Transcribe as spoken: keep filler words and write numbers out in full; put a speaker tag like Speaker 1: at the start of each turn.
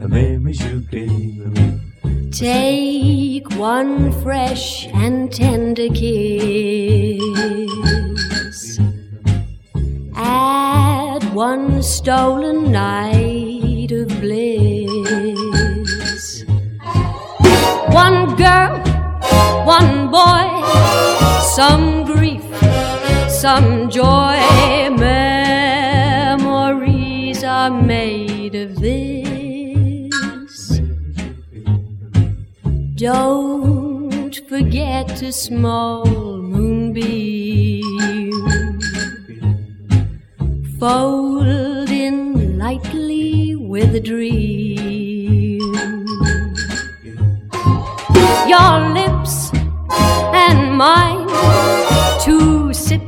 Speaker 1: the memories you gave me.
Speaker 2: Take one fresh and tender kiss, add one stolen night of bliss. One girl, one boy, some grief, some joy. Memories are made of this. Don't forget a small moonbeam, fold in lightly with a dream. Your lips and mine, two sit